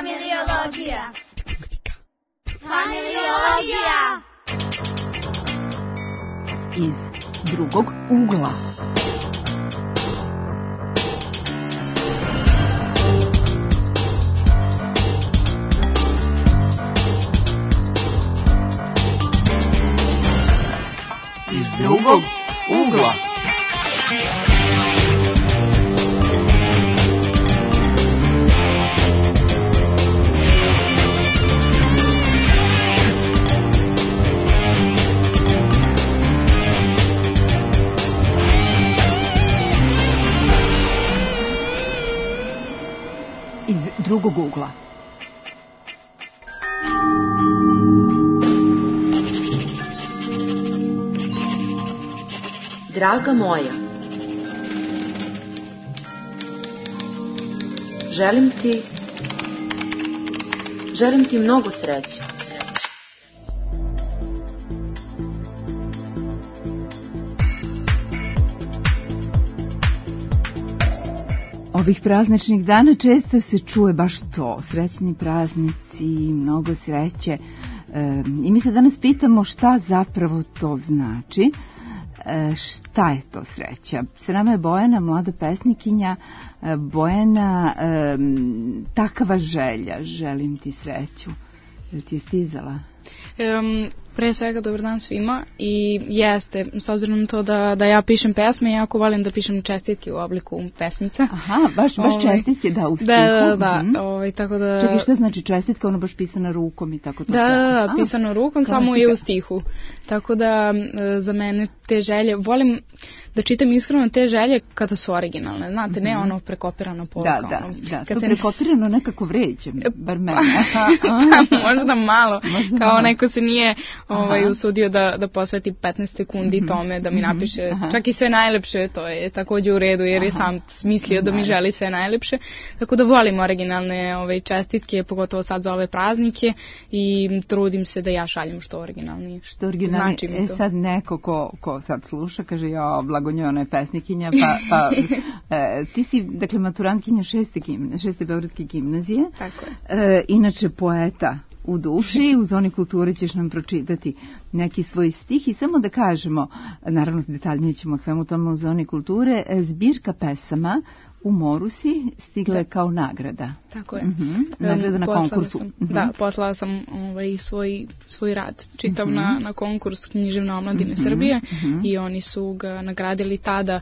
Familiologija. Familiologija. Iz drugog ugla. Iz drugog ugla. Iz drugog ugla. Draga moja, želim ti mnogo sreće. Ovih prazničnih dana često se čuje baš to, srećni praznici, mnogo sreće. I mi se danas pitamo šta zapravo to znači. Šta je to sreća? Sa nama je Bojana, mlada pesnikinja. Bojana, takva želja, želim ti sreću. Da ti je stizala? Pre svega, dobar dan svima. I jeste, s obzirom na to da ja pišem pesme, jako volim da pišem čestitke u obliku pesmica. Aha, baš čestitke, da, u stihu. Da, tako da... Čekaj, šta znači čestitka? Ono baš pisana rukom i tako to? Da, pisano rukom, samo je u stihu. Tako da za mene te želje, volim da čitam iskreno te želje kada su originalne. Znate, ne ono prekopirano poruka. Da, to prekopirano nekako vređe, bar mene. Možda malo, kao neko se nije usudio da posveti 15 sekundi tome, da mi napiše čak i sve najlepše, to je takođe u redu, jer je sam smislio da mi želi sve najlepše. Tako da volim originalne čestitke, pogotovo sad za ove praznike, i trudim se da ja šaljem što originalnije. Znači mi to. Sad neko ko sad sluša, kaže, ja, blagonjona je pesnikinja, pa ti si, dakle, maturantkinja šeste beogradske gimnazije. Tako je. Inače poeta u duši, u Zoni kulture ćeš nam pročitati neki svoj stih i samo da kažemo, naravno detaljnije ćemo o svemu tome u Zoni kulture, zbirka pesama U moru si stigla kao nagrada. Tako je. Nagrada na konkursu. Da, poslala sam svoj rad čitav na konkurs Književne omladine Srbije i oni su ga nagradili tada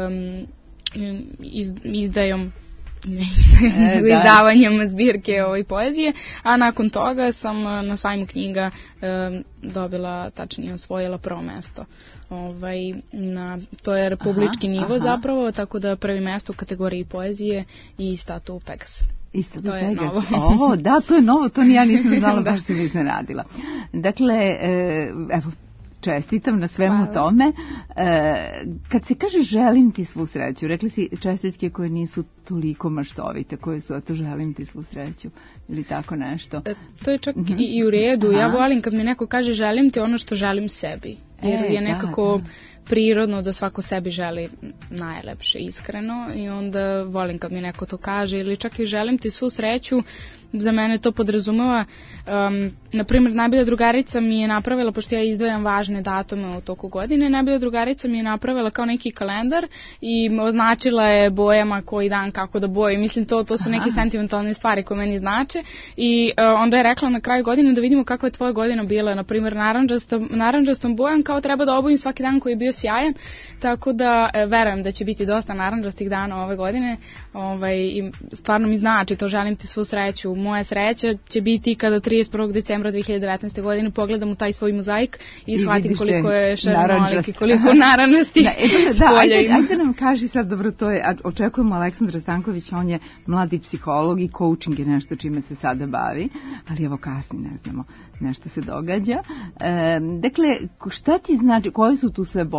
izdavanjem zbirke poezije, a nakon toga sam na sajmu knjiga dobila, tačnije osvojila prvo mesto. To je republički nivo zapravo, tako da prvi mesto u kategoriji poezije i statu Pegas. To je novo. Da, to je novo, to ni ja nisam znala, baš se nisam radila. Dakle, evo, čestitam na svemu tome. Kad se kaže želim ti svu sreću, rekli si čestitke koje nisu toliko maštovite, koje su, to želim ti svu sreću ili tako nešto. To je čak i u redu. Ja volim kad mi neko kaže želim ti ono što želim sebi. Jer je nekako prirodno da svako sebi želi najlepše, iskreno, i onda volim kad mi neko to kaže, ili čak i želim ti svu sreću. Za mene to podrazumeva, na primjer, najbolja drugarica mi je napravila, pošto ja izdvajam važne datume u toku godine, najbolja drugarica mi je napravila kao neki kalendar i označila je bojama koji dan kako da boje. Mislim, to su neke sentimentalne stvari koje meni znače, i onda je rekla na kraju godine da vidimo kako je tvoja godina bila, na primjer, naranđastom bojom, kao treba da obojim svaki dan koji je bio sjajan, tako da verujem da će biti dosta naranđastih dana ove godine, i stvarno mi znači to, želim ti svu sreću. Moja sreća će biti kada 31. decembra 2019. godine pogledam u taj svoj mozaik i shvatim koliko je šarenolik i koliko naranđasti polja ima. Ajde nam kaži sad, dobro, to je, očekujemo Aleksandra Stankovića, on je mladi psiholog i coaching je nešto čime se sada bavi, ali evo kasni, ne znamo, nešto se događa. Dakle, šta ti znači, koje su tu sve boje?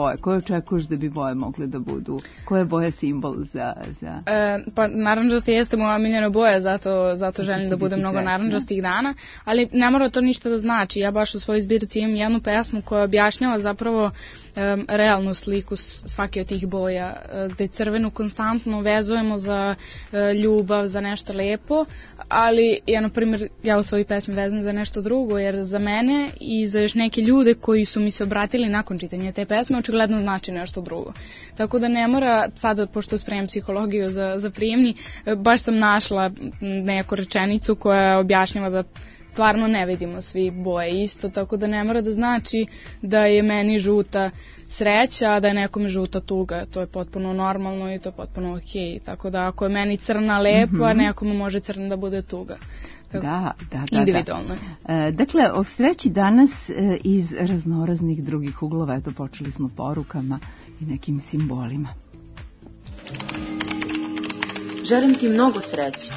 boje? Koje očekuješ da bi boje mogle da budu? Koja je boja simbol za... Pa narandžasti jeste moja omiljena boja, zato želim da bude mnogo narandžastih dana, ali ne mora to ništa da znači. Ja baš u svojoj zbirci imam jednu pesmu koja objašnjava zapravo realnu sliku svake od tih boja, gde crvenu konstantno vezujemo za ljubav, za nešto lepo, ali ja, na primjer, u svojoj pesmi vezam za nešto drugo, jer za mene i za još neke ljude koji su mi se obratili nakon čitanja te pesme, očigledno znači nešto drugo. Tako da ne mora, sada, pošto spremam psihologiju za prijemni, baš sam našla neku rečenicu koja objašnjava da stvarno ne vidimo svi boje isto, tako da ne mora da znači da je meni žuta sreća, a da je nekome žuta tuga. To je potpuno normalno i to je potpuno okej. Tako da ako je meni crna lepo, a nekome može crna da bude tuga. Da. Individualno. Dakle, o sreći danas iz raznoraznih drugih uglova, eto počeli smo porukama i nekim simbolima. Želim ti mnogo sreće.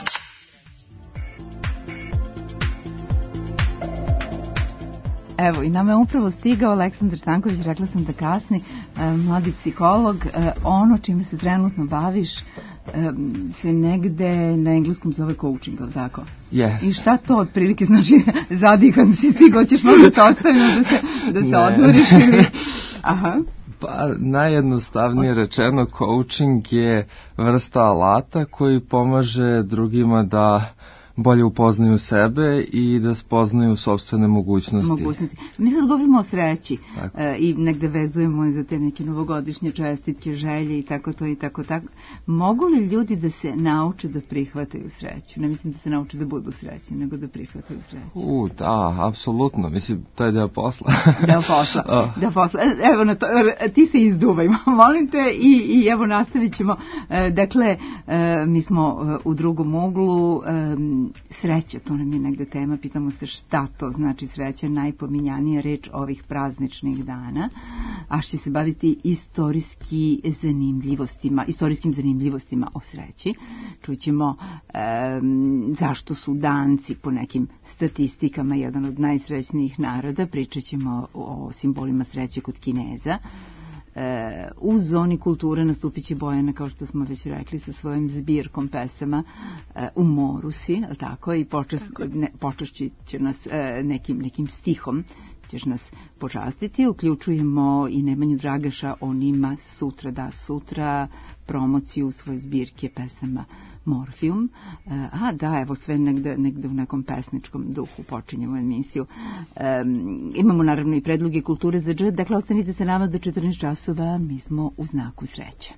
Evo, i nama je upravo stigao Aleksandar Stanković, rekla sam da kasni, mladi psiholog. Ono čime se trenutno baviš se negde na engleskom zove coaching, ali tako? Yes. I šta to otprilike znači? Zadihan si, stigo ćeš možda da te ostavimo da se odmoriš ili... Aha. Pa najjednostavnije rečeno, coaching je vrsta alata koji pomaže drugima da bolje upoznaju sebe i da spoznaju sopstvene mogućnosti. Mi sad govorimo o sreći i negde vezujemo za te neke novogodišnje čestitke, želje i tako to i tako. Mogu li ljudi da se nauče da prihvataju sreću? Ne mislim da se nauče da budu srećni, nego da prihvataju sreću. Da, apsolutno. Mislim, to je deo posla. Deo posla. Evo, na to, ti se izduvaj, molim te, i evo nastavit ćemo. Dakle, mi smo u drugom uglu. Sreća, to nam je negde tema, pitamo se šta to znači sreća, najpominjanija reč ovih prazničnih dana, a će se baviti istorijskim zanimljivostima o sreći. Čućemo zašto su Danci po nekim statistikama jedan od najsrećnijih naroda, pričat ćemo o simbolima sreće kod Kineza. U zoni kulture nastupit će Bojana, kao što smo već rekli, sa svojim zbirkom pesama U moru si, tako, i počašći će nas nekim stihom, ćeš nas počastiti. Uključujemo i Nemanju Dragaša, on ima sutra promociju svoje zbirke pesama Morfium. Evo sve negde u nekom pesničkom duhu počinjemo emisiju. Imamo naravno i predloge kulture za džet, dakle ostanite se nama do 14 časova, mi smo u znaku sreće.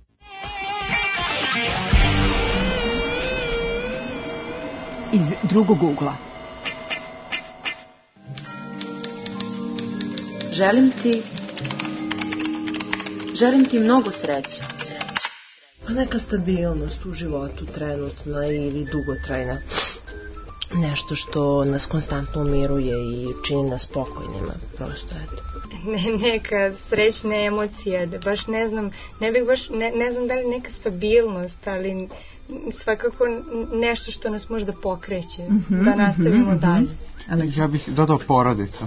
Iz drugog ugla. Želim ti mnogo sreće. Pa neka stabilnost u životu trenutna ili dugotrajna. Nešto što nas konstantno umiruje i čini nas spokojnima. Prosto eto. Neka srećna emocija, baš ne znam, ne znam da li neka stabilnost, ali svakako nešto što nas možda pokreće, da nastavimo dalje. Ja bih dodao porodicu.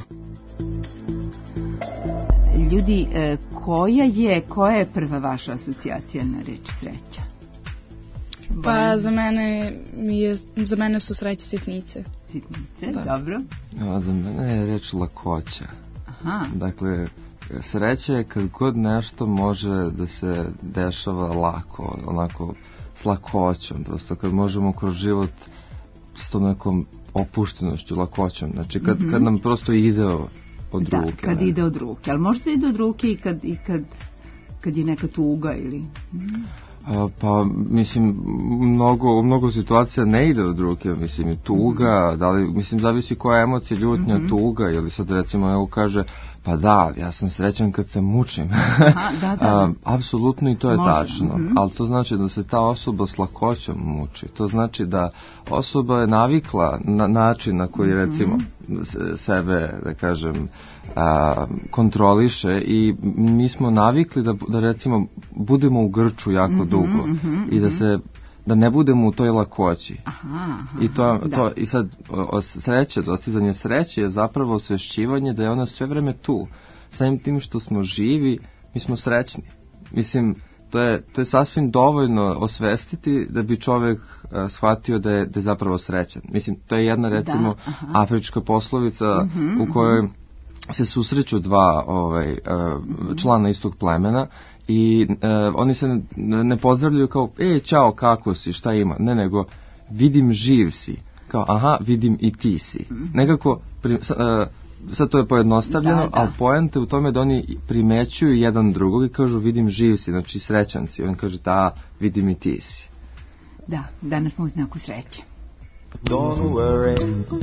Ljudi, koja je prva vaša asocijacija na reč sreća? Pa za mene su sreće sitnice. Sitnice, dobro. Za mene je reč lakoća. Aha. Dakle, sreća je kad god nešto može da se dešava lako, onako s lakoćom, prosto kad možemo kroz život s tom nekom opuštenošću, lakoćom, znači kad nam prosto ide od ruke. Da, kad ide od ruke, ali možda ide od ruke i kad je neka tuga ili... Pa, mislim, mnogo situacija ne ide od ruke, mislim, i tuga, zavisi koja emocija, ljutnja, tuga, ili sad recimo neko kaže, pa da, ja sam srećan kad se mučim. Da. Apsolutno i to je tačno, ali to znači da se ta osoba s lakoćom muči, to znači da osoba je navikla na način na koji recimo sebe, da kažem, kontroliše i mi smo navikli da recimo budemo u grču jako dugo i da ne budemo u toj lakoći. I sad sreće, dostizanje sreće je zapravo osvešćivanje da je ona sve vreme tu. samim tim što smo živi, mi smo srećni. Mislim, to je sasvim dovoljno osvestiti da bi čovjek shvatio da je zapravo srećan. Mislim, to je jedna, recimo, afrička poslovica u kojoj se susreću dva člana istog plemena i oni se ne pozdravljaju kao, ćao, kako si, šta ima, ne, nego vidim živ si, kao, aha, vidim i ti si. Nekako, sad to je pojednostavljeno, ali poenta u tome da oni primećuju jedan drugog i kažu, vidim živ si, znači srećan si. On kaže, da, vidim i ti si. Da, danas smo u znaku sreće. Don't worry,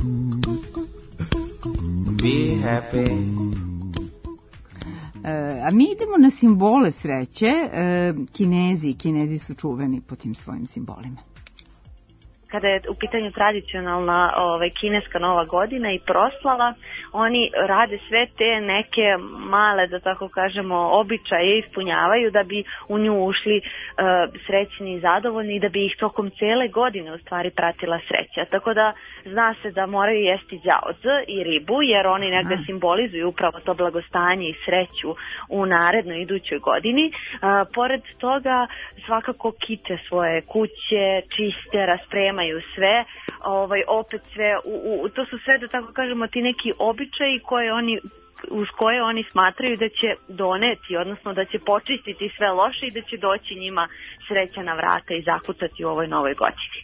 be happy. A mi idemo na simbole sreće. Kinezi su čuveni po tim svojim simbolima. Kada je u pitanju tradicionalna kineska nova godina i proslava, oni rade sve te neke male, da tako kažemo, običaje ispunjavaju da bi u nju ušli srećni i zadovoljni i da bi ih tokom cele godine u stvari pratila sreća. Tako da zna se da moraju jesti đaoz i ribu, jer oni negde simbolizuju upravo to blagostanje i sreću u narednoj idućoj godini. Pored toga svakako kite svoje kuće, čiste, raspremaju sve, opet sve, to su sve, da tako kažemo, ti neki običaji uz koje oni smatraju da će doneti, odnosno da će počistiti sve loše i da će doći njima sreća na vrata i zakucati u ovoj novoj godini.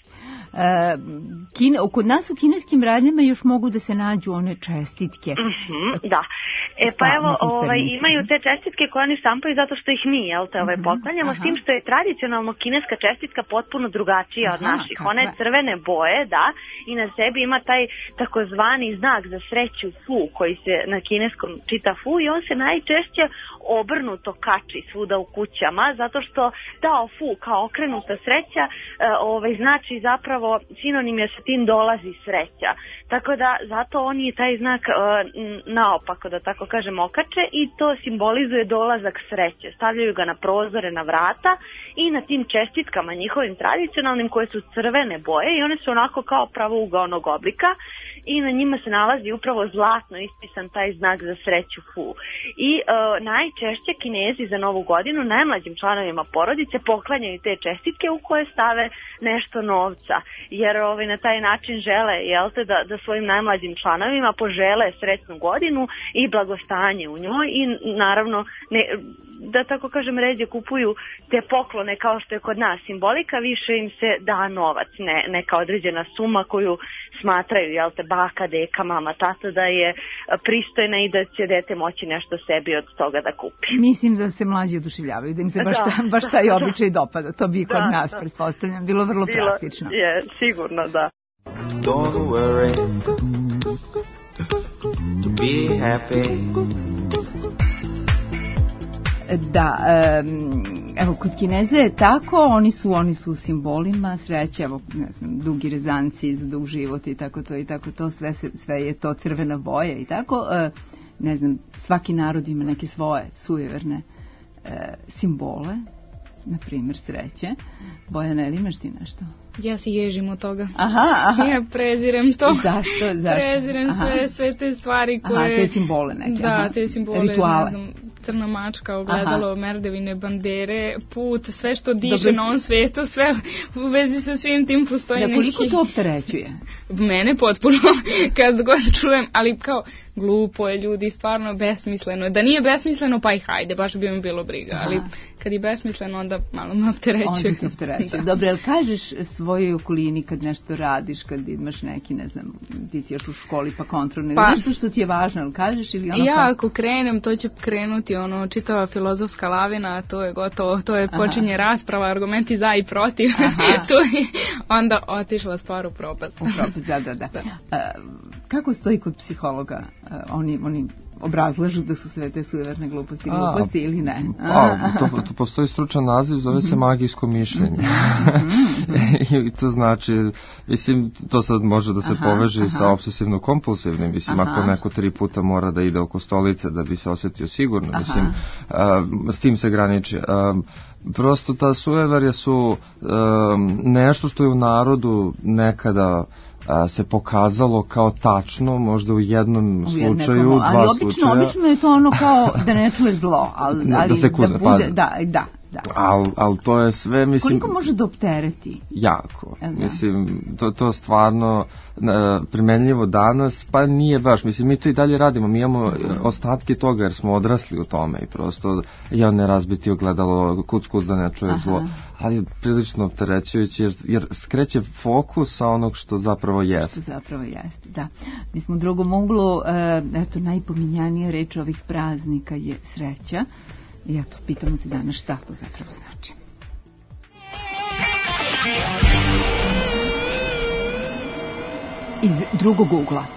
Kod nas u kineskim radnjama još mogu da se nađu one čestitke. Da. Pa evo, imaju te čestitke koje oni štampaju zato što ih mi, poklanjamo, s tim što je tradicionalno kineska čestitka potpuno drugačija od naših. Ona je crvene boje, da, i na sebi ima taj takozvani znak za sreću fu, koji se na kineskom čita fu, i on se najčešće obrnuto kači svuda u kućama, zato što dao fu kao okrenuta sreća znači zapravo sinonim je sa tim dolazi sreća. Tako da zato oni taj znak naopako, da tako kažem, okače i to simbolizuje dolazak sreće. Stavljaju ga na prozore, na vrata i na tim čestitkama njihovim tradicionalnim koje su crvene boje i one su onako kao pravougaonog oblika i na njima se nalazi upravo zlatno ispisan taj znak za sreću fu. I najčešće Kinezi za Novu godinu najmlađim članovima porodice poklanjaju te čestitke u koje stave nešto novca, jer na taj način žele da svojim najmlađim članovima požele sretnu godinu i blagostanje u njoj i naravno da tako kažem ređe kupuju te poklone kao što je kod nas simbolika, više im se da novac, neka određena suma koju smatraju baka, deka, mama, tata da je pristojna i da će dete moći nešto sebi od toga da kupi. Mislim da se mlađi oduševljavaju, da im se baš taj običaj dopada, to bi kod nas, pretpostavljam, bilo vrlo praktično. Je, sigurno, da. Don't worry, be happy. Da, evo, kod Kineza je tako, oni su simbolima sreće, evo, ne znam, dugi rezanci za dug život i tako to, sve je to crvena boja i tako, ne znam, svaki narod ima neke svoje sujeverne simbole, na primjer sreće. Bojana, ili imaš ti nešto? Ja se ježim od toga. Aha. Ja prezirem to. Zašto? Prezirem sve te stvari koje... te simbole neke. Da, te simbole. Rituale. Ne znam, crna mačka, ogledalo, merdevine, bandere, put, sve što diše na ovom svetu, sve u vezi sa svim tim postoji neki... Koliko to opterećuje? Mene potpuno, kad god čujem, ali kao glupo je, ljudi, stvarno besmisleno. Da nije besmisleno, pa i hajde, baš bi mi bilo briga, ali kad je besmisleno, onda malo me opterećuje. Onda te opterećuje. Dobro, jel kažeš svojoj okolini kad nešto radiš, kad imaš neki, ne znam, ti si još u školi pa kontrolne, nešto što ti je važno, jel kažeš ili ono... Ja ako krenem, to će krenuti čitava filozofska lavina, to je gotovo, to je počinje rasprava, argumenti za i protiv, to je onda otišla stvar u propast. Da. Kako stoji kod psihologa? Oni obrazlažu da su sve te sujeverne gluposti ili ne? To postoji stručan naziv, zove se magijsko mišljenje. I to znači, mislim, to sad može da se poveže sa obsesivno-kompulsivnim, mislim, ako neko 3 puta mora da ide oko stolice da bi se osjetio sigurno, mislim, s tim se graniči. Prosto ta sujeverja su nešto što je u narodu nekada se pokazalo kao tačno, možda u jednom slučaju, dva slučaja. Ali obično je to ono kao da ne čuje zlo, ali da se kuza, da bude, da. Ali to je sve, mislim... Koliko može da optereti? Jako. Mislim, to stvarno primenljivo danas, pa nije baš. Mislim, mi to i dalje radimo. Mi imamo ostatke toga jer smo odrasli u tome i prosto ne razbiti ogledalo, kuc da ne čuje zlo. Ali je prilično opterećujući jer skreće fokus sa onog što zapravo jeste. Što zapravo jeste, da. Mi smo u drugom uglu, najpominjanija reč ovih praznika je sreća. I eto, pitamo se danas šta to zapravo znači. Iz drugog ugla.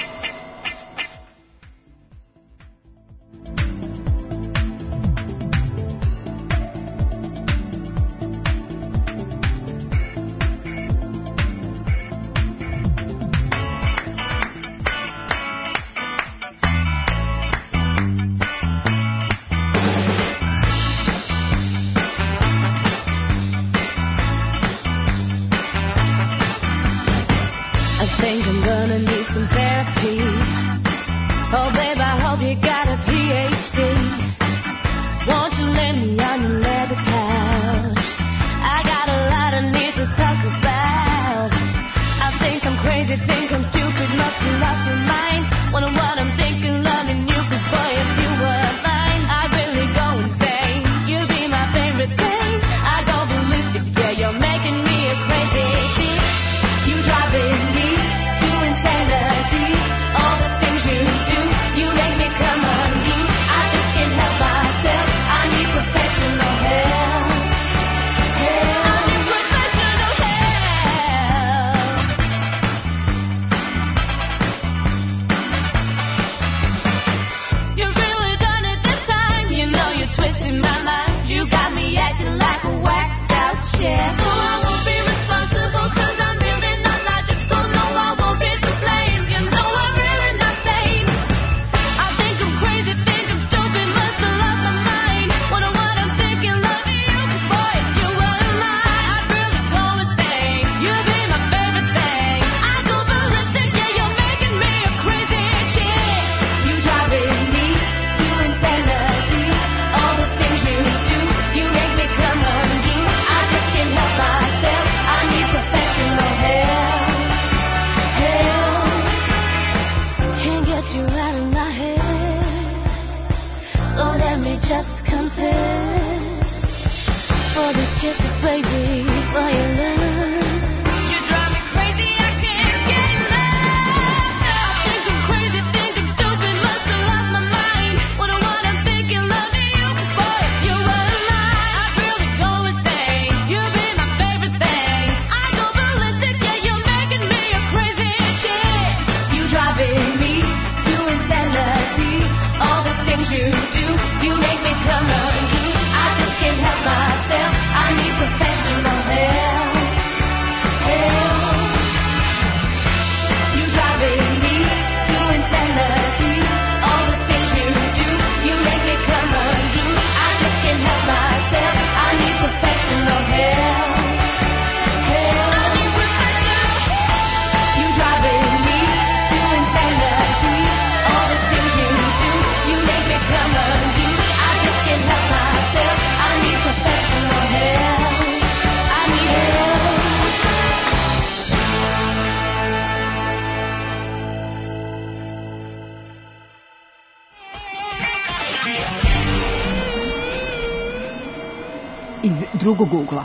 Iz drugog ugla.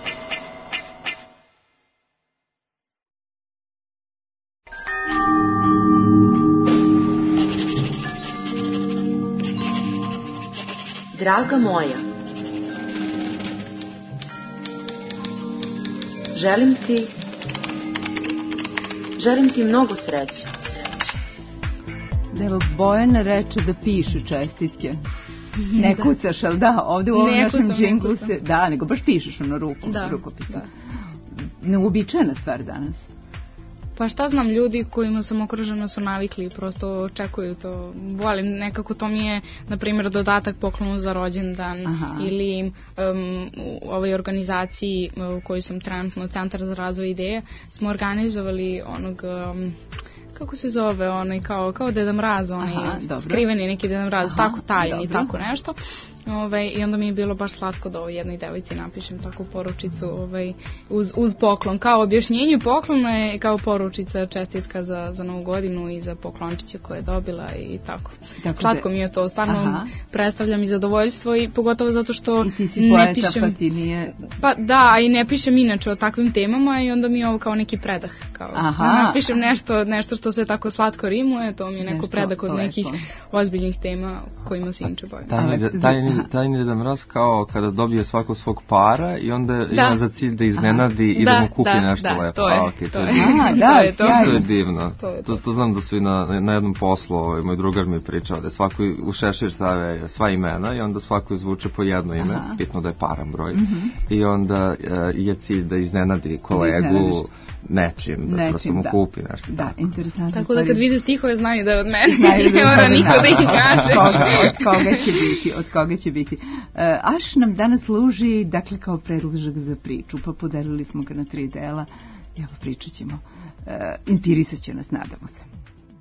Draga moja, želim ti mnogo sreće. Evo, Bojana reče da piše čestitke. Ne kucaš, ali da, ovde u ovom našem džinglu se... Da, nego baš pišeš ono rukopisom. Neuobičajena stvar danas. Pa šta znam, ljudi kojima sam okružena su navikli, prosto očekuju to. Volim, nekako to mi je, na primjer, dodatak poklonu za rođendan. Aha. Ili u ovoj organizaciji u kojoj sam trenutno, Centar za razvoj ideje, smo organizovali onog... kako se zove, onaj kao Deda Mraz, onaj skriveni neki Deda Mraz, tako tajni, tako nešto. I onda mi je bilo baš slatko da ovoj jednoj devojci napišem takvu poručicu uz poklon. Kao objašnjenje poklona je kao poručica, čestitka za Novu godinu i za poklončića koje je dobila i tako. Slatko mi je to, stvarno predstavlja mi zadovoljstvo i pogotovo zato što i ti si poeta, pišem... pa ti nije... Pa da, a i ne pišem inače o takvim temama i onda mi je ovo kao neki predah. Kao, napišem nešto što se tako slatko rimuje, to mi je neko predah od nekih ozbiljnih tema kojima se inače bavim. Tajni Deda Mraz kao kada dobije svako svog para i onda ima za cilj da iznenadi i da mu kupi nešto lepo. To je to je divno. To znam da su i na jednom poslu, moj drugar mi je pričao da svako u šešir stave sva imena i onda svako izvuče po jedno ime, bitno da je paran broj. I onda je cilj da iznenadi kolegu nečim, da prosto mu kupi nešto. Da, interesantno. Tako da kad vide stihove znaju da je od mene. Ne mora niko da ih kaže. Od koga će biti. Aš nam danas služi, dakle, kao predložak za priču, pa podelili smo ga na 3 dela. Evo, pričat ćemo. Inspirisat će nas, nadamo se.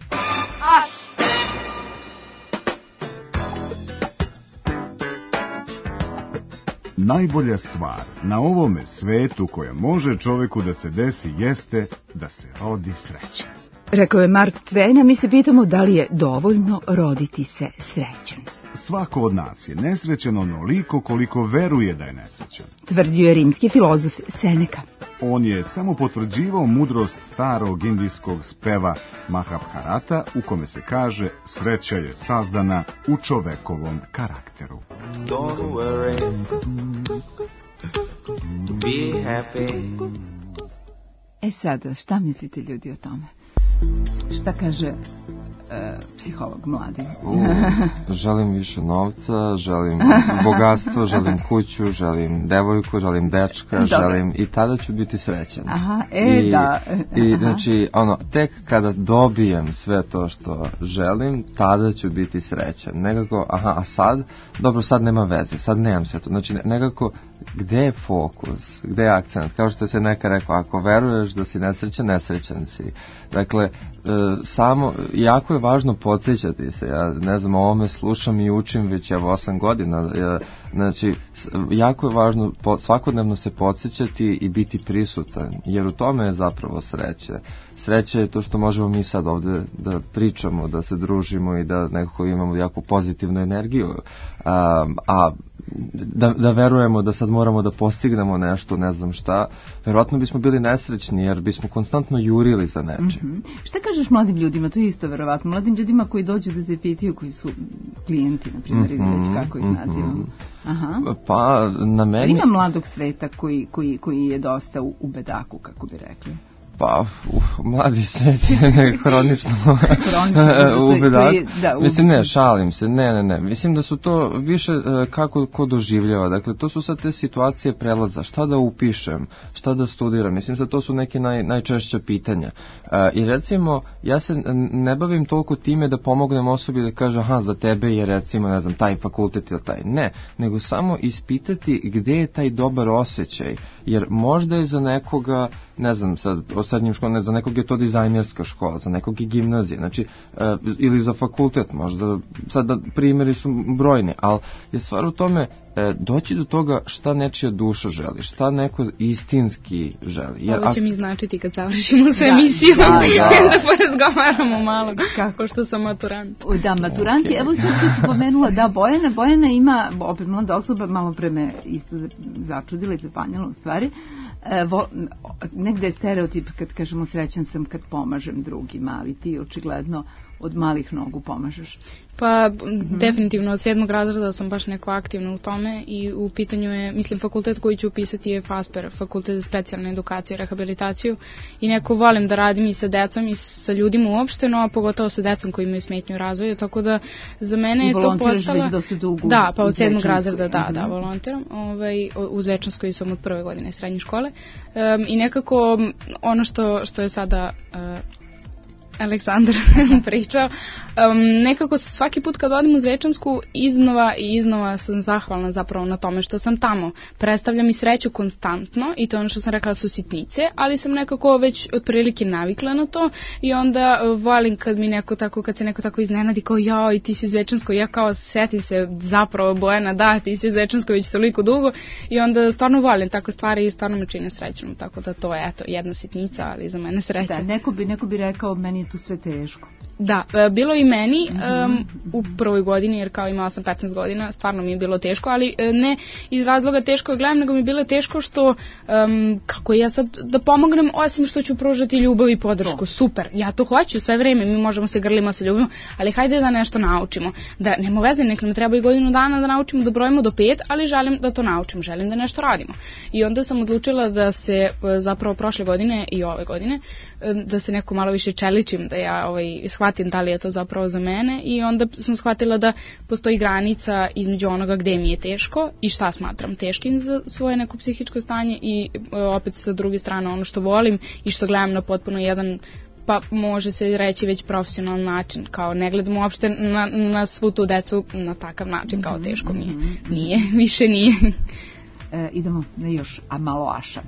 Najbolja stvar na ovome svetu koja može čoveku da se desi jeste da se rodi srećan. Rekao je Mark Twain, a mi se pitamo da li je dovoljno roditi se srećan. Svako od nas je nesrećan onoliko koliko veruje da je nesrećan. Tvrdio je rimski filozof Seneca. On je samo potvrđivao mudrost starog indijskog speva Mahabharata u kome se kaže sreća je sazdana u čovekovom karakteru. Don't worry, be happy. Sada, šta mislite ljudi o tome? Šta kaže psiholog mladi? Želim više novca, želim bogatstvo, želim kuću, želim devojku, želim dečka, želim i tada ću biti srećan. I znači, tek kada dobijem sve to što želim, tada ću biti srećan. Nekako, a sad, dobro, sad nema veze, sad nemam sve to. Znači, nekako, gde je fokus, gde je akcent? Kao što se neka rekao, ako veruješ da si nesrećan, nesrećan si. Dakle, samo, jako je važno podsjećati se, ja ne znam, o ovome slušam i učim već 8 godina, znači, jako je važno svakodnevno se podsjećati i biti prisutan, jer u tome je zapravo sreće. Sreća je to što možemo mi sad ovde da pričamo, da se družimo i da nekako imamo jako pozitivnu energiju, a da verujemo da sad moramo da postignemo nešto, ne znam šta, verovatno bismo bili nesrećni jer bismo konstantno jurili za nečim. Šta kažeš mladim ljudima, to je isto verovatno, mladim ljudima koji dođu da te pitaju, koji su klijenti, na primjer, ili već kako ih nazivamo? Pa, na meni... Ima mladog sveta koji je dosta u bedaku, kako bi rekli. Pa, mladi svet je hronično u bedaku. Mislim, ne, šalim se, ne. Mislim da su to više kako ko doživljava. Dakle, to su sad te situacije prelaza. Šta da upišem, šta da studiram. Mislim da to su neke najčešća pitanja. I recimo, ja se ne bavim toliko time da pomognem osobi da kaže, za tebe je recimo, ne znam, taj fakultet ili taj. Ne, nego samo ispitati gde je taj dobar osjećaj. Jer možda je za nekoga, ne znam, sad o srednjim školama, za nekog je to dizajnerska škola, za nekog je gimnazija, znači, ili za fakultet, možda, sad primjeri su brojni, ali je stvar u tome doći do toga šta nečija duša želi, šta neko istinski želi. Ovo će mi značiti kad završimo s emisijom, da porazgovaramo malo, kako što sam maturant. Da, maturanti, evo sad kad si pomenula, da, Bojana ima, opet mlada osoba, malo pre me isto začudila i zapanjala u stvari, negde je stereotip kad kažemo srećan sam kad pomažem drugima, ali ti očigledno od malih nogu pomažeš? Pa definitivno od 7. razreda sam baš neko aktivna u tome i u pitanju je, mislim, fakultet koji ću upisati je FASPER, fakultet za specijalnu edukaciju i rehabilitaciju i neko volim da radim i sa decom i sa ljudima uopšteno, a pogotovo sa decom koji imaju smetnju u razvoju, tako da za mene je to postala... Da, pa od 7. razreda, da, volontiram u Zvečanskoj sam od prve godine srednje škole i nekako ono što je sada Aleksandar pričao, nekako svaki put kad odim u Zvečansku iznova sam zahvalna zapravo na tome što sam tamo. Predstavlja mi sreću konstantno i to je ono što sam rekla su sitnice, ali sam nekako već otprilike navikla na to i onda volim kad se neko tako iznenadi kao joj ti si u Zvečanskoj, ja kao setim se zapravo Bojana, da ti si u Zvečanskoj već toliko dugo i onda stvarno volim tako stvari i stvarno me čine srećnom, tako da to je eto jedna sitnica, ali za mene sreća. Da, neko bi rekao meni to sve teško. Da, bilo i meni u prvoj godini, jer kao imala sam 15 godina, stvarno mi je bilo teško, ali ne iz razloga teško gledam, nego mi je bilo teško što kako ja sad da pomognem, osim što ću pružati ljubav i podršku. Super, ja to hoću sve vreme, mi možemo se grlimo, se ljubimo, ali hajde da nešto naučimo. Da nema veze, nek nam treba i godinu dana da naučimo da brojimo do 5, ali želim da to naučim, želim da nešto radimo. I onda sam odlučila da se zapravo prošle godine i ove godine da se neko malo više čeličim, da ja shvatim da li je to zapravo za mene i onda sam shvatila da postoji granica između onoga gde mi je teško i šta smatram teškim za svoje neko psihičko stanje i opet sa druge strane ono što volim i što gledam na potpuno jedan, pa može se reći već profesionalan način, kao ne gledam uopšte na svu tu decu na takav način kao teško mi je. Nije, više nije. Idemo na još malo aša.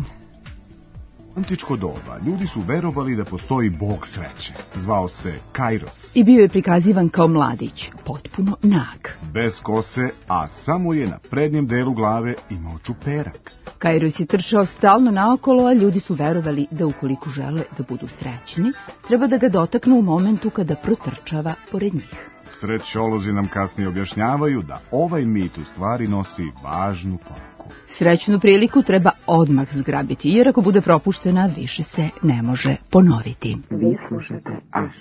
Antičko doba ljudi su verovali da postoji bog sreće. Zvao se Kairos. I bio je prikazivan kao mladić, potpuno nag. Bez kose, a samo je na prednjem delu glave imao čuperak. Kairos je trčao stalno naokolo, a ljudi su verovali da ukoliko žele da budu srećni, treba da ga dotaknu u momentu kada protrčava pored njih. Srećolozi nam kasnije objašnjavaju da ovaj mit u stvari nosi važnu poruku. Srećnu priliku treba odmah zgrabiti, jer ako bude propuštena, više se ne može ponoviti. Vi slušate Aš.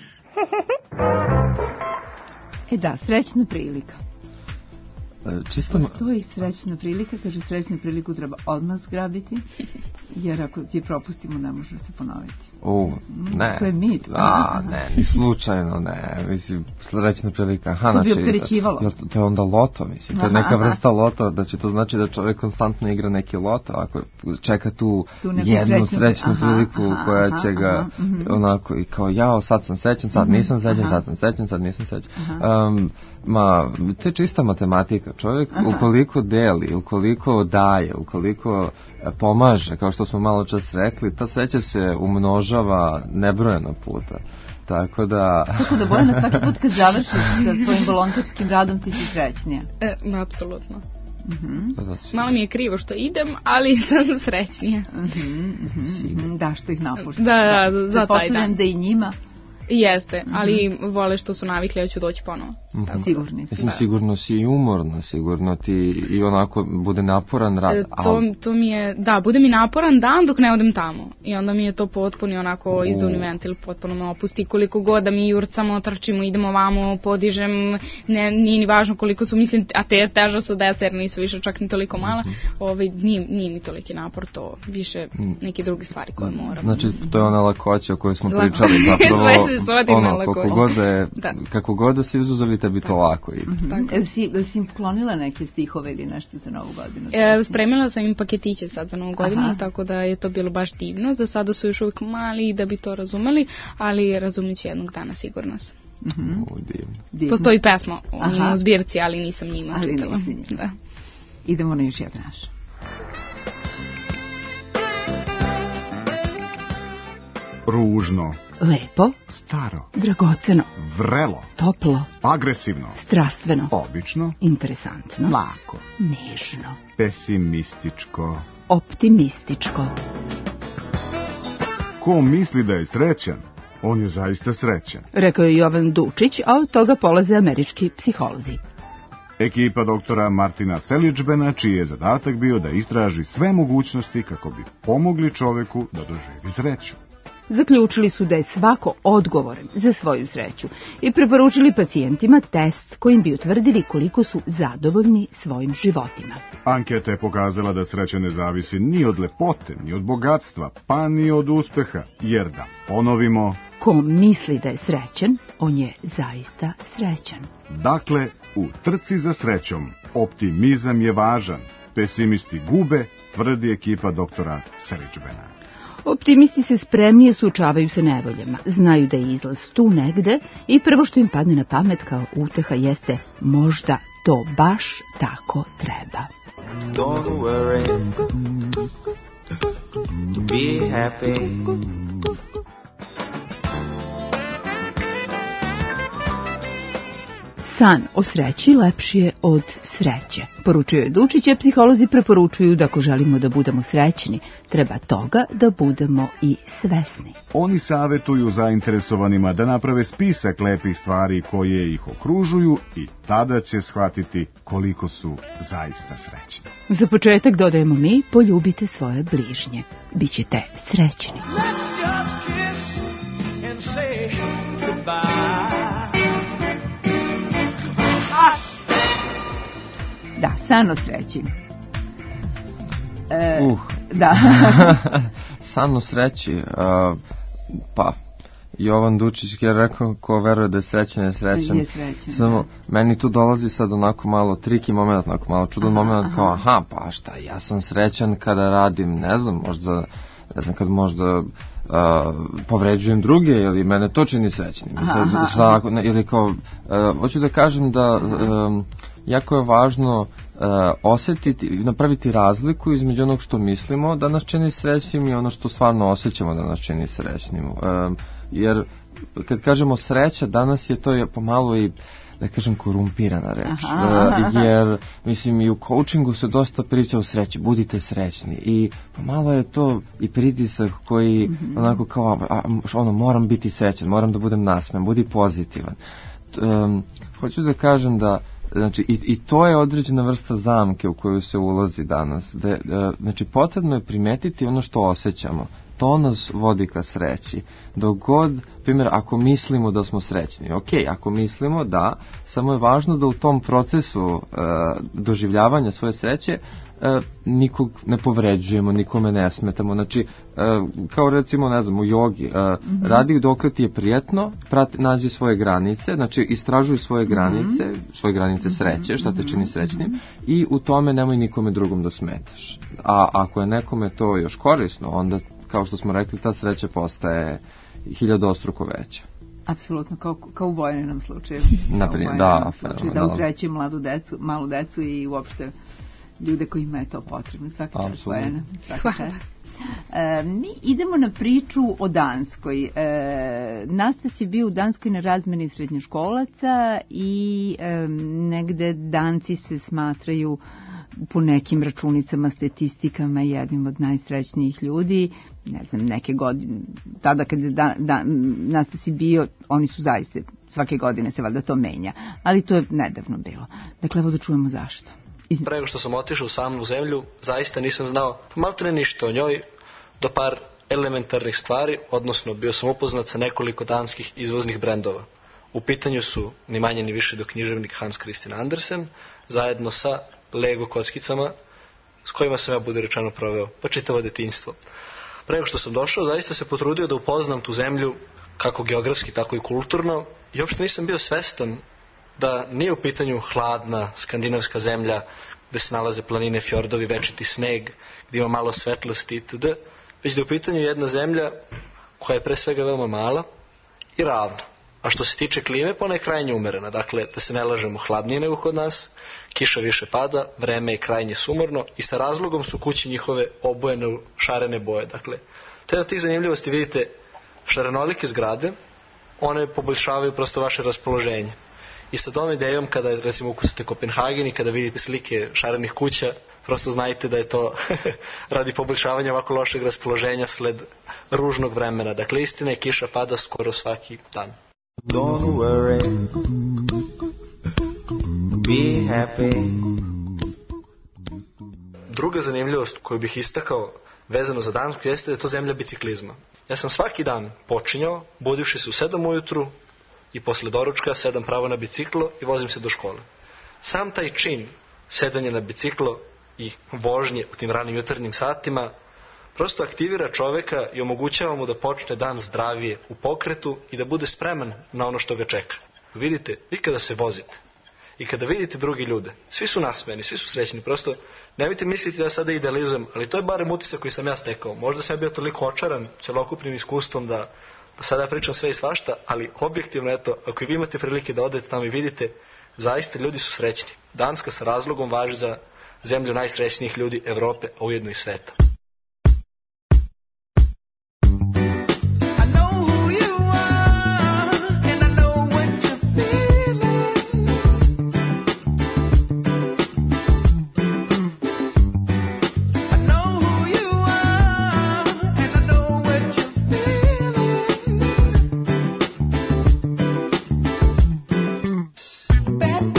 Da, srećna prilika. Postoji srećna prilika, kaže srećnu priliku treba odmah zgrabiti, jer ako ti je propustimo ne može se ponoviti. Ne. To je mit. Ne, ni slučajno, ne. Mislim, srećna prilika. To bi opterećivalo. To je onda loto, mislim. To je neka vrsta loto, da će to znači da čovjek konstantno igra neki loto, ako čeka tu jednu srećnu priliku koja će ga onako i kao jao, sad sam srećan, sad nisam srećan, sad sam srećan, sad nisam srećan. To je čista matematika. Čovjek ukoliko deli, ukoliko daje, ukoliko pomaže, kao što smo malo čas rekli, ta sreća se umnožava nebrojeno puta. Tako da Bojana, svaki put kad završiš sa svojim volonterskim radom ti si srećnija. Apsolutno. Malo mi je krivo što idem, ali sam srećnija. Da, što ih napuštaš. Da, za taj dan. Da i njima. Jeste, ali vole što su navikli, ja ću doći ponovo. Sigurni si. Sigurno si i umorna, sigurno ti i onako bude naporan rad. To mi je, da, bude mi naporan dan dok ne odem tamo. I onda mi je to potpuno onako izduvni ventil, potpuno me opusti. Koliko god da mi jurcamo, trčimo, idemo vamo, podižem, nije ni važno koliko su, mislim, a teža su deca jer nisu više čak ni toliko mala. Nije mi toliki napor, to više neke druge stvari koje moram. Znači, to je ona lakoća o kojoj smo pričali zapravo. Kako god da si izuzovite bi to lako ide. Si im poklonila neke stihove ili nešto za Novu godinu? Spremila sam im paketiće sad za Novu godinu, tako da je to bilo baš divno. Za sada su još uvijek mali da bi to razumeli, ali razumit će jednog dana, sigurno sam. Postoji pesma o njima u zbirci, ali nisam njima čitala. Idemo na još jedan naš. Ružno. Lepo. Staro. Dragoceno. Vrelo. Toplo. Agresivno. Strastveno. Obično. Interesantno. Lako. Nežno. Pesimističko. Optimističko. Ko misli da je srećan, on je zaista srećan. Rekao je Jovan Dučić, a od toga polaze američki psiholozi. Ekipa doktora Martina Selidžbena, čiji je zadatak bio da istraži sve mogućnosti kako bi pomogli čoveku da doživi sreću. zaključili su da je svako odgovoran za svoju sreću i preporučili pacijentima test kojim bi utvrdili koliko su zadovoljni svojim životima. Anketa je pokazala da sreća ne zavisi ni od lepote, ni od bogatstva, pa ni od uspeha, jer da ponovimo... Ko misli da je srećan, on je zaista srećan. Dakle, u trci za srećom, optimizam je važan, pesimisti gube, tvrdi ekipa doktora Selićbena. Optimisti se spremnije suočavaju sa nevoljama, znaju da je izlaz tu negde i prvo što im padne na pamet kao uteha jeste možda to baš tako treba. Don't worry, be happy. San o sreći lepši je od sreće. Poručio je Dučić, a psiholozi preporučuju da ako želimo da budemo srećni, treba toga da budemo i svesni. Oni savetuju zainteresovanima da naprave spisak lepih stvari koje ih okružuju i tada će shvatiti koliko su zaista srećni. Za početak dodajemo mi, poljubite svoje bližnje. Bićete srećni. Da, san o sreći. Da. San o sreći, pa Jovan Dučić je rekao ko veruje da je srećan je srećan. Je srećan. Samo meni tu dolazi sad onako malo triki moment, onako malo čudan moment, kao pa šta, ja sam srećan kada radim, ne znam, kad možda povređujem druge ili mene to čini srećnim. Ili kao, hoću da kažem da jako je važno osjetiti, napraviti razliku između onog što mislimo da nas čini srećnim i ono što stvarno osjećamo da nas čini srećnim. Jer kad kažemo sreća, danas je to pomalo i, da kažem, korumpirana reč. Jer, mislim, i u coachingu se dosta priča o sreći, budite srećni. I pomalo je to i pritisak koji, onako kao, moram biti srećan, moram da budem nasmejan, budi pozitivan. Hoću da kažem da, znači, i to je određena vrsta zamke u koju se ulazi danas. Znači, potrebno je primetiti ono što osjećamo. To nas vodi ka sreći. Dok god, primjer, ako mislimo da smo srećni, ok, ako mislimo da, samo je važno da u tom procesu doživljavanja svoje sreće nikog ne povređujemo, nikome ne smetamo. Znači, kao recimo, ne znam, u jogi, radi dokle ti je prijetno, nađi svoje granice, znači istražuj svoje granice sreće, šta te čini srećnim, i u tome nemoj nikome drugom da smetaš. A ako je nekome to još korisno, onda, kao što smo rekli, ta sreća postaje 1000-struko veća. Apsolutno, kao u Bojaninom slučaju. Naprimjer, da. Da uzreći malu decu i uopšte ljude kojima je to potrebno. Svaki čast Bojana. Mi idemo na priču o Danskoj. Nastas je bio u Danskoj na razmeni srednjoškolaca i negde Danci se smatraju po nekim računicama, statistikama jednim od najsrećnijih ljudi. Ne znam, neke godine, tada kad je Nastas je bio, oni su zaista, svake godine se valjda to menja, ali to je nedavno bilo. Dakle, evo da čujemo zašto. Prego što sam otišao u samu zemlju, zaista nisam znao maltene ništa o njoj, do par elementarnih stvari, odnosno bio sam upoznat sa nekoliko danskih izvoznih brendova. U pitanju su ni manje ni više do književnik Hans Christian Andersen, zajedno sa Lego kockicama, s kojima sam ja, bude rečeno, proveo pa čitavo detinjstvo. Prego što sam došao, zaista se potrudio da upoznam tu zemlju, kako geografski, tako i kulturno, i uopšte nisam bio svestan da nije u pitanju hladna skandinavska zemlja gde se nalaze planine, fjordovi, večiti sneg, gde ima malo svetlosti itd., već da je u pitanju jedna zemlja koja je pre svega veoma mala i ravna. A što se tiče klime, pa ona je krajnje umerena. Dakle, da se ne lažemo, hladnije nego kod nas, kiša više pada, vreme je krajnje sumorno i sa razlogom su kuće njihove obojene u šarene boje. Dakle, te od tih zanimljivosti vidite šarenolike zgrade, one poboljšavaju prosto vaše raspoloženje. I sa tom idejom, kada recimo ukusite Kopenhagen i kada vidite slike šarenih kuća, prosto znajte da je to radi poboljšavanja ovako lošeg raspoloženja sled ružnog vremena. Dakle, istina je, kiša pada skoro svaki dan. Don't worry, be happy. Druga zanimljivost koju bih istakao vezano za Dansku jeste da je to zemlja biciklizma. Ja sam svaki dan počinjao, budivši se u 7 ujutru i posle doručka sedam pravo na biciklo i vozim se do škole. Sam taj čin sedanje na biciklo i vožnje u tim ranim jutarnjim satima prosto aktivira čoveka i omogućava mu da počne dan zdravije u pokretu i da bude spreman na ono što ga čeka. Vidite, vi kada se vozite i kada vidite drugi ljude, svi su nasmejani, svi su srećni, prosto nemojte misliti da sada idealizujem, ali to je barem utisak koji sam ja stekao. Možda sam ja bio toliko očaran celokupnim iskustvom da sada pričam sve i svašta, ali objektivno, eto, ako i vi imate prilike da odete tamo i vidite, zaista ljudi su srećni. Danska sa razlogom važi za zemlju najsrećnijih ljudi Evrope, a ujedno i sveta.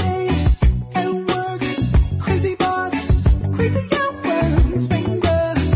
Crazy boss, crazy young ones, finger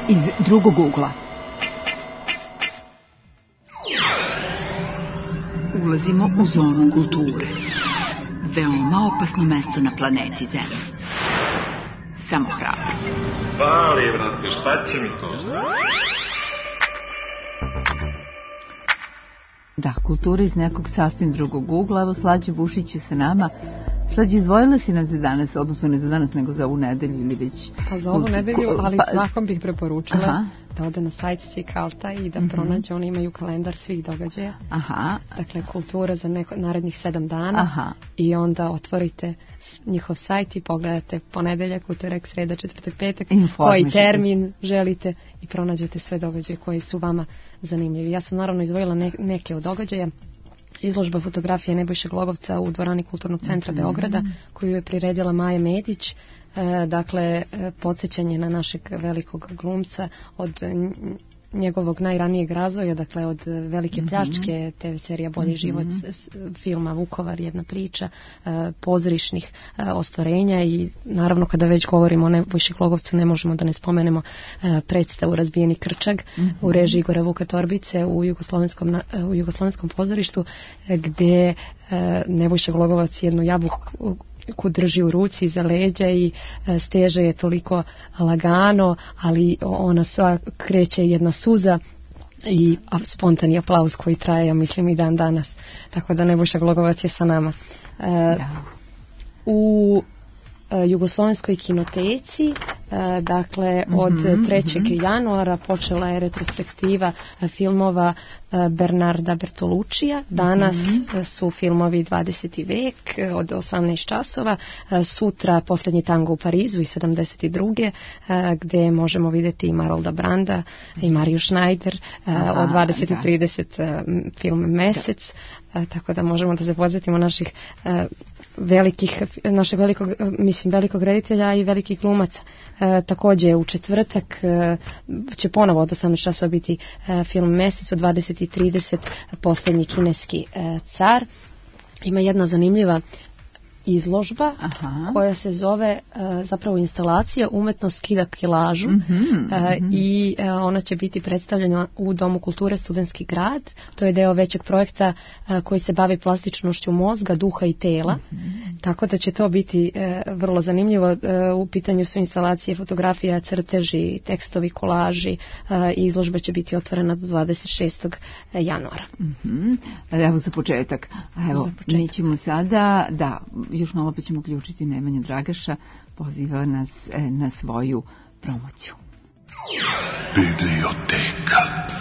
iz drugog ugla. Ulazimo u zonu kulture. Veoma opasno mesto na planeti Zemlji. Samo hrabro. Pali, brate, šta će mi to? Da, kultura iz nekog sasvim drugog ugla. Evo, Slađa Bušić je sa nama. Slađa, izdvojila si nas za danas, odnosno ne za danas, nego za ovu nedelju ili već... Pa za ovu nedelju, ali svakom bih preporučila da ode na sajt Sikalta i da pronađe, oni imaju kalendar svih događaja. Dakle, kultura za narednih 7 dana i onda otvorite njihov sajt i pogledate ponedeljak, utorak, sreda, četvrtak, petak, koji termin želite i pronađete sve događaje koji su vama zanimljivi. Ja sam naravno izdvojila neke od događaja. Izložba fotografije Nebojše Glogovca u dvorani Kulturnog centra Beograda, koju je priredila Maja Medić. Dakle, podsjećanje na našeg velikog glumca od njegovog najranijeg razvoja, dakle od Velike pljačke, TV serija Bolji život, filma Vukovar, jedna priča, pozorišnih ostvarenja i naravno kada već govorimo o Nebojši Glogovcu ne možemo da ne spomenemo predstavu Razbijeni krčag u režiji Igora Vuka Torbice u Jugoslovenskom pozorištu, gdje Nebojša Glogovac jednu jabuku drži u ruci iza leđa i steže je toliko lagano, ali ona sva kreće jedna suza i spontani aplauz koji traje, ja mislim, i dan danas. Tako da Nebojša Glogovac je sa nama. U Jugoslovenskoj kinoteci, dakle od 3. januara počela je retrospektiva filmova Bernarda Bertolucija. Danas su filmovi 20. vek od 18 časova, sutra Posljednji tango u Parizu i 72. gdje možemo vidjeti i Marolda Branda i Mariju Schneider, od 20.30 film Mesec, tako da možemo da se podsjetimo našeg velikog reditelja i velikih glumaca. Također u četvrtak će ponovo od 18 časova biti film Mesec, od 20.30 Posljednji kineski car. Ima jedna zanimljiva izložba koja se zove zapravo instalacija Umetnost skida kilažu i ona će biti predstavljena u Domu kulture Studentski grad. To je deo većeg projekta koji se bavi plastičnošću mozga, duha i tela. Tako da će to biti vrlo zanimljivo. U pitanju su instalacije, fotografija, crteži, tekstovi, kolaži i izložba će biti otvorena do 26. januara. Evo za početak. Evo, mi ćemo sada, još malo pa ćemo uključiti Nemanju Dragaša, poziva nas na svoju promociju. Biblioteka.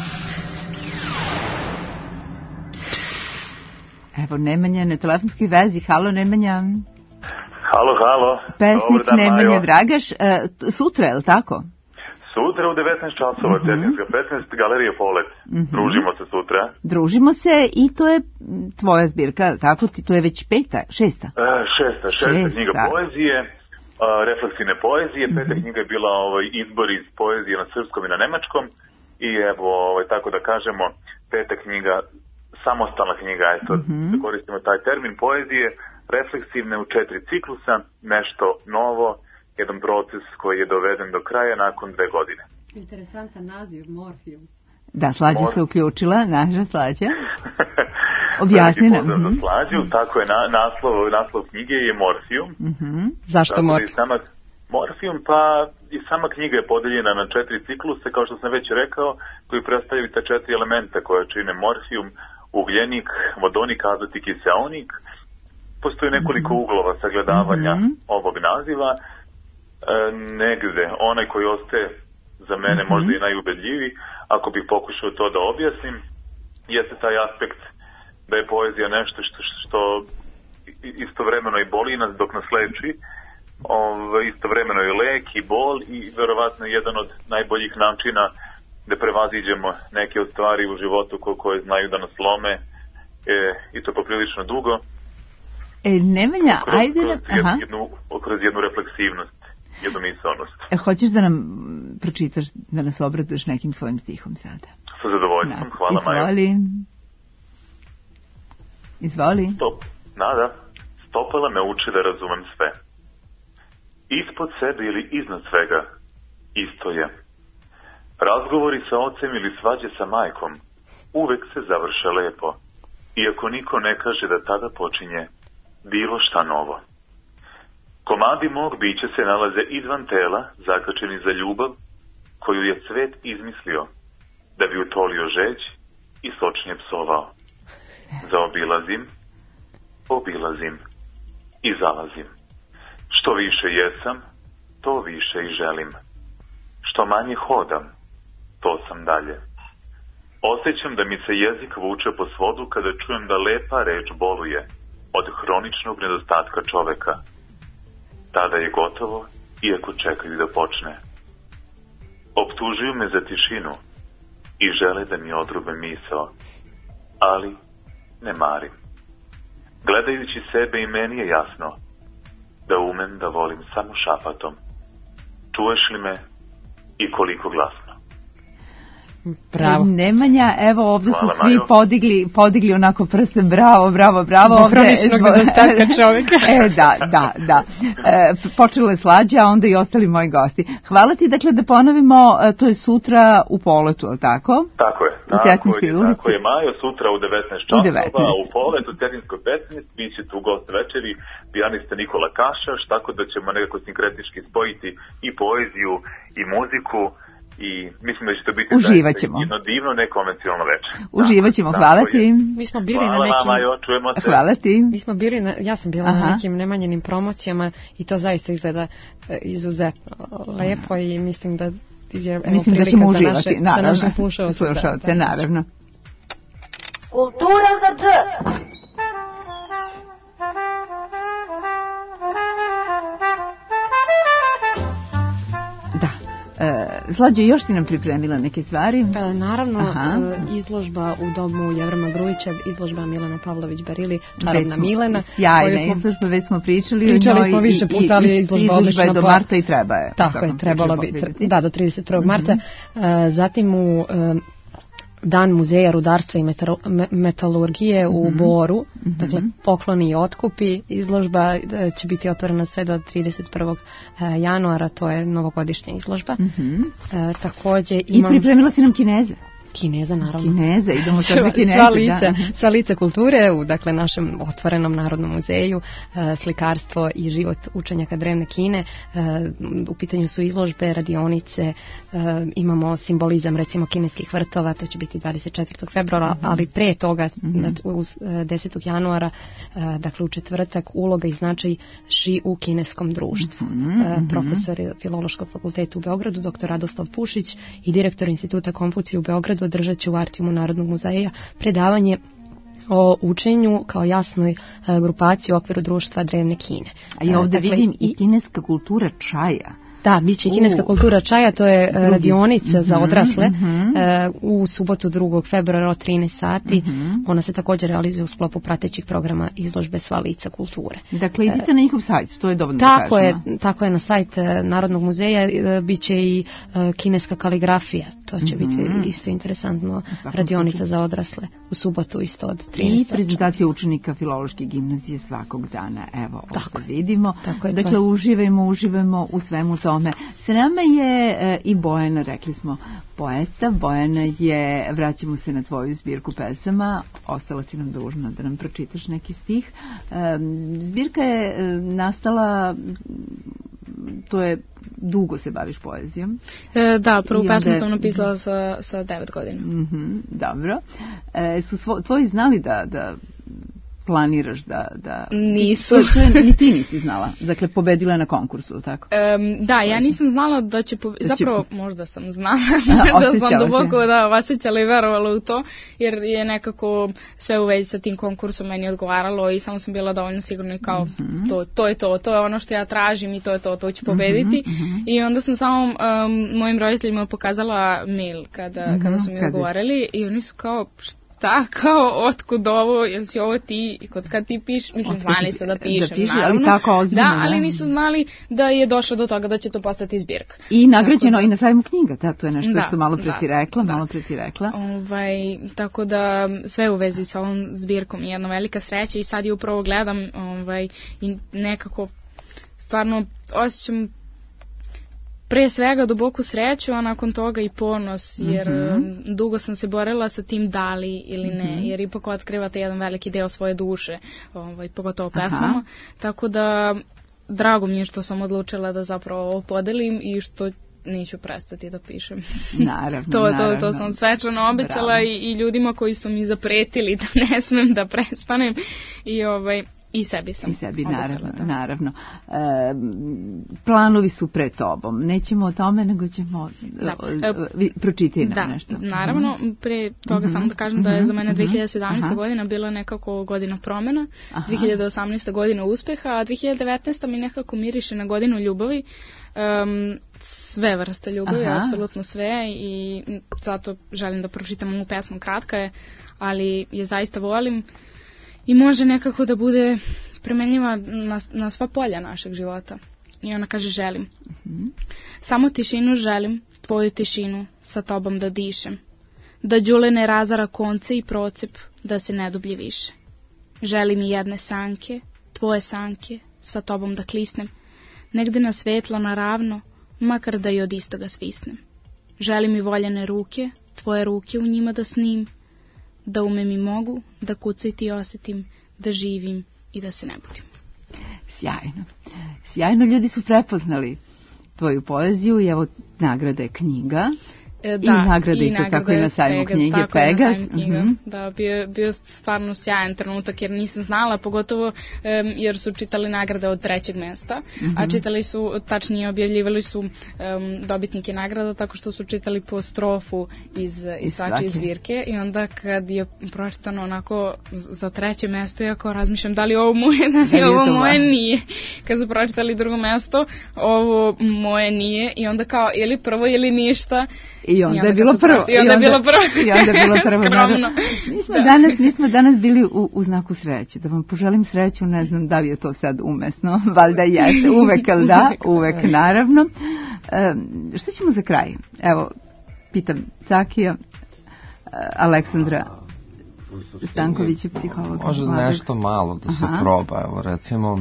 Evo Nemanja na telefonskoj vezi. Halo Nemanja. Halo. Pesnik Nemanja Dragaš. Sutra, je li tako? Sutra u 19 časova, Cetinska 15, Galerija Polet. Družimo se sutra. Družimo se i to je tvoja zbirka, tako? To je već šesta? Šesta knjiga poezije, refleksivne poezije. Peta knjiga je bila izbor iz poezije na srpskom i na nemačkom. I evo, tako da kažemo, peta knjiga, samostalna knjiga, da koristimo taj termin poezije, refleksivne u 4 ciklusa, nešto novo, jedan proces koji je doveden do kraja nakon 2 godine. Interesantan naziv, Morfijum. Da, Slađa se uključila, naša Slađa. Objasni nam. Pozdrav za Slađu, tako je naslov knjige je Morfijum. Zašto Morfijum? Morfijum, pa i sama knjiga je podeljena na 4 cikluse, kao što sam već rekao, koji predstavljaju ta 4 elementa koje čine Morfijum, ugljenik, vodonik, azot i kiseonik. Postoji nekoliko uglova sagledavanja ovog naziva. Negde, onaj koji ostaje za mene možda i najubedljiviji, ako bih pokušao to da objasnim, jeste taj aspekt da je poezija nešto što istovremeno i boli nas dok nas leči, istovremeno i lek i bol i verovatno jedan od najboljih načina da prevaziđemo neke od stvari u životu koje znaju da nas lome i to poprilično dugo. Nemanja, ajde kroz jednu refleksivnost, jednu misalnost. Hoćeš da nam pročitaš, da nas obraduješ nekim svojim stihom sada? Sa zadovoljstvom, hvala Maja. Izvoli. Nada, stopala me uči da razumem sve. Ispod sebe ili iznad svega, isto je. Razgovori sa ocem ili svađe sa majkom uvek se završe lepo, iako niko ne kaže da tada počinje bilo šta novo. Komadi mog bića se nalaze izvan tela, zakačeni za ljubav, koju je svet izmislio, da bi utolio žeđ i sočnje psovao. Zaobilazim, obilazim i zalazim. Što više jesam, to više i želim. Što manje hodam, to sam dalje. Osjećam da mi se jezik vuče po svodu kada čujem da lepa reč boluje od hroničnog nedostatka čoveka. Tada je gotovo, iako čekaju da počne. Optužuju me za tišinu i žele da mi odrube misao, ali ne marim. Gledajući sebe i meni je jasno da umem da volim samo šapatom. Čuješ li me i koliko glasno? Bravo. Nemanja, evo ovdje su svi podigli onako prsten, bravo. Zbog hroničnog nedostatka čovjeka. Da. Počela je Slađa, a onda i ostali moji gosti. Hvala ti, dakle, da ponovimo, to je sutra u Poletu, ali tako? Tako je. U Cetinskoj ulici. Tako je, Majo, sutra u 19 časova, u Poletu, Cetinskoj 15, bit će tu gost večeri, pijanista Nikola Kašaš, tako da ćemo nekako sinkretički spojiti i poeziju i muziku. I mislim da će to biti jedno divno nekonvencionalno večer. Uživaćemo, hvala ti. Mi smo bili na nekim... čujemo se. Hvala ti. Mi smo bili, ja sam bila na nekim Nemanjinim promocijama i to zaista izgleda izuzetno lepo i mislim da je prilika za naše slušalce. Naravno. Kultura za dž. Slađo, još ti nam pripremila neke stvari? Naravno, izložba u domu Jevrema Grujića, izložba Milane Pavlović-Barili, Čarobna Milena. Sjajna izložba, već smo pričali o njoj. Smo više puta, ali je izložba odlična. Je do marta i treba je. Tako je, trebalo bi, da, do 31. marta. Zatim u Dan muzeja rudarstva i metalurgije u Boru, dakle pokloni i otkupi. Izložba će biti otvorena sve do 31. januara, to je novogodišnja izložba. Također imam... I pripremila si nam Kineze. Kineza, naravno. Kineza, idemo sad na Kineze. Sva lica kulture u dakle, našem otvorenom Narodnom muzeju, slikarstvo i život učenjaka drevne Kine. U pitanju su izložbe, radionice, imamo simbolizam recimo kineskih vrtova, to će biti 24. februara, ali pre toga, 10. januara, dakle u četvrtak, uloga i značaj ši u kineskom društvu. Profesor Filološkog fakulteta u Beogradu, dr. Radoslav Pušić i direktor Instituta Konfucija u Beogradu održat će u Artijumu Narodnog muzeja predavanje o učenju kao jasnoj grupaciji u okviru društva drevne Kine. A ja ovdje vidim i kineska kultura čaja. Da, bit će kineska kultura čaja, to je radionica za odrasle u subotu 2. februara od 13 sati. Ona se također realizuje u sklopu pratećih programa izložbe Sva lica kulture. Dakle, idite na njihov sajt, to je dovoljno da kažemo. Tako je, na sajt Narodnog muzeja bit će i kineska kaligrafija. To će biti isto interesantno, radionica za odrasle u subotu isto od 13 sati. I prezentacija učenika Filološke gimnazije svakog dana. Evo, ovdje vidimo. Dakle, uživajmo u svemu tome. S nama je i Bojana, rekli smo, poeta. Bojana je, vraćamo se na tvoju zbirku pesama, ostala si nam dužna da nam pročitaš neki stih. Zbirka je nastala, to je, dugo se baviš poezijom. Da, prvu pesmu sam napisala sa 9 godina. Dobro. Su tvoji znali da planiraš da... Nisu. Ni ti nisi znala. Dakle, pobedila je na konkursu, tako? Da, ja nisam znala da će zapravo, možda sam znala, možda sam duboko osjećala i verovala u to, jer je nekako sve u vezi sa tim konkursom meni odgovaralo i samo sam bila dovoljno sigurna i kao to je ono što ja tražim i to ću pobediti. I onda sam samo mojim roditeljima pokazala mail kada su mi odgovarali i oni su kao... kao, otkud ovo, jel si ovo ti, kad ti pišeš, mislim, znali su da pišem, naravno. Ali nisu znali da je došlo do toga da će to postati zbirka. I nagrađeno i na sajmu knjiga, to je nešto što malo pre si rekla. Tako da sve u vezi sa ovom zbirkom je jedna velika sreća i sad je upravo gledam i nekako stvarno osjećam pre svega duboku sreću, a nakon toga i ponos, jer dugo sam se borila sa tim da li ili ne, jer ipak otkrivate jedan veliki deo svoje duše, pogotovo pesmama, tako da drago mi je što sam odlučila da zapravo ovo podelim i što neću prestati da pišem. Naravno. To sam svečano obećala i ljudima koji su mi zapretili da ne smem da prestanem i sebi sam obećala. Naravno. Planovi su pred tobom. Nećemo o tome, nego ćemo pročitati nam nešto. Naravno, pre toga samo da kažem da je za mene 2017. godina bila nekako godina promjena, 2018. godina uspeha, a 2019. mi nekako miriše na godinu ljubavi. Sve vrste ljubavi, apsolutno sve, i zato želim da pročitam ovu pesmu. Kratka je, ali je zaista volim i može nekako da bude primenljiva na sva polja našeg života. I ona kaže: želim. Samo tišinu želim, tvoju tišinu, sa tobom da dišem, da đule ne razara konce i procep, da se ne dublje više. Želim i jedne sanke, tvoje sanke, sa tobom da klisnem, negde na svetlo, na ravno, makar da i od istoga svisnem. Želim i voljene ruke, tvoje ruke u njima da snim, da umem i mogu, da kucaj ti osjetim, da živim i da se ne budim. Sjajno, ljudi su prepoznali tvoju poeziju i evo nagrade knjiga. I nagrade isto tako i na sajmu knjige Pegas. Da, bio stvarno sjajan trenutak, jer nisam znala, pogotovo jer su čitali nagrade od 3. mesta, a čitali su, tačnije objavljivali su dobitnike nagrada tako što su čitali po strofu iz svake zbirke, i onda kad je pročitano onako za 3. mesto, ja kao razmišljam da li ovo moje, da li ovo moje nije. Kad su pročitali 2. mesto, ovo moje nije, i onda kao ili prvo ili ništa. I onda je bilo prvo. Skromno. Mi smo danas bili u znaku sreće. Da vam poželim sreću, ne znam da li je to sad umesno, valjda jeste, uvek, ali da, uvek naravno. Šta ćemo za kraj? Evo, pitam Cakija, Aleksandra Stankovića, psihologa. Može nešto malo da se proba, evo recimo,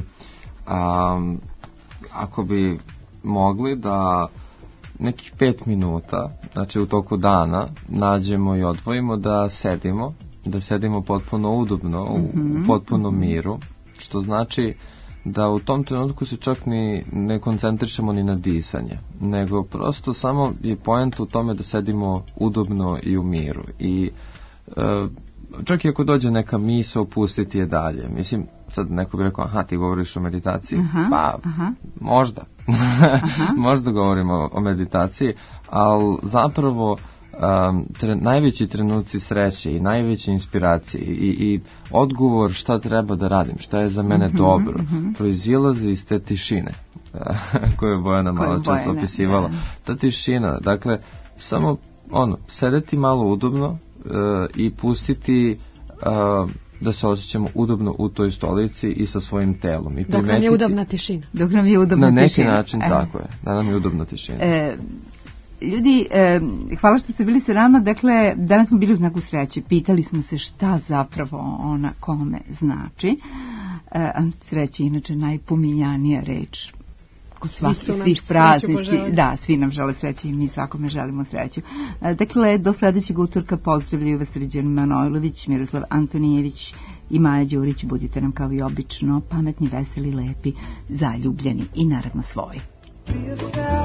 ako bi mogli da nekih 5 minuta, znači u toku dana, nađemo i odvojimo da sedimo potpuno udobno, u potpunom miru, što znači da u tom trenutku se čak ni ne koncentrišemo ni na disanje, nego prosto samo je poenta u tome da sedimo udobno i u miru. I čak i ako dođe neka misao, pustiti je dalje. Mislim, sad neko bi rekao, ti govoriš o meditaciji. Možda. Možda govorimo o meditaciji, ali zapravo najveći trenuci sreće i najveće inspiracije i odgovor šta treba da radim, šta je za mene dobro, proizilazi iz te tišine koju je Bojana malo čas opisivala. Ta tišina, dakle, samo sedeti malo udobno i pustiti da se osjećamo udobno u toj stolici i sa svojim telom. I dok nam je udobna tišina. Na neki način tako je, da nam je udobna tišina. Ljudi, hvala što ste bili sa nama. Dakle, danas smo bili u znaku sreće. Pitali smo se šta zapravo ona kome znači. Sreća je inače najpominjanija reč kod svih praznici. Da, svi nam žele sreće i mi svakome želimo sreću. Dakle, do sledećeg utorka pozdravljaju vas Srđan Manojlović, Miroslav Antonijević i Maja Đurić. Budite nam kao i obično pametni, veseli, lepi, zaljubljeni i naravno svoji.